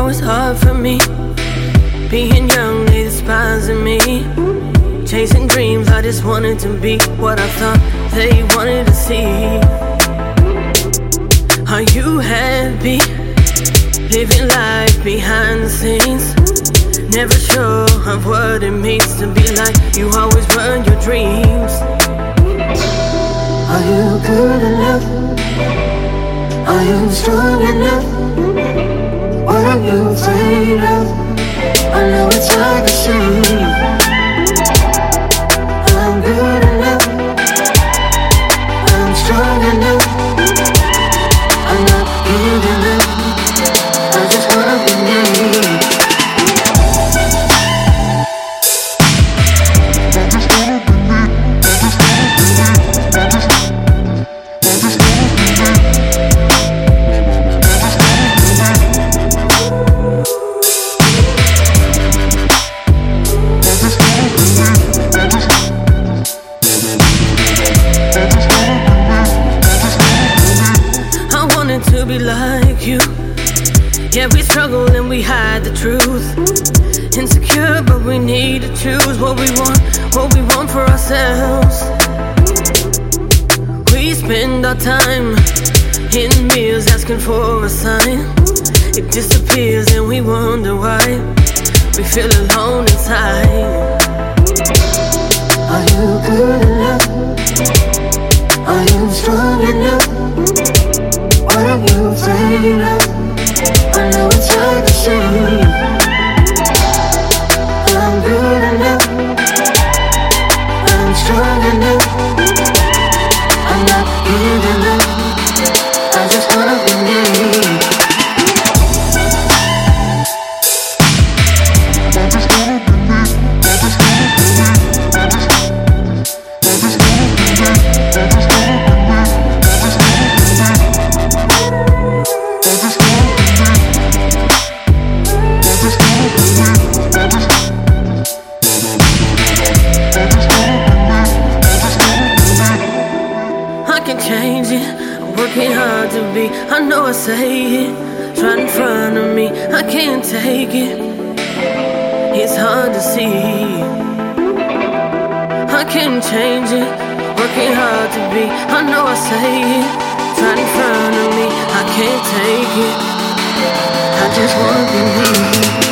it's hard for me. Being young, they despising me. Chasing dreams, I just wanted to be what I thought they wanted to see. Are you happy? Living life behind the scenes. Never sure of what it means to be like you always were in your dreams. Are you good enough? Are you strong enough? What are you afraid of? I know it's hard to see. I'm good enough. I'm strong enough. I'm not giving up. I just wanna be me. To be like you. Yeah, we struggle and we hide the truth. Insecure, but we need to choose what we want for ourselves. We spend our time in meals asking for a sign. It disappears and we wonder why we feel alone inside. Are you good enough? Are you strong enough? What are you afraid of? I know it's hard to say. I'm good enough. I'm strong enough. I'm not giving up. I just wanna be me. I can change it, I'm working hard to be. I know I say it, right in front of me. I can't take it, it's hard to see. I can change it, working hard to be. I know I say it, right in front of me. I can't take it, I just wanna be me.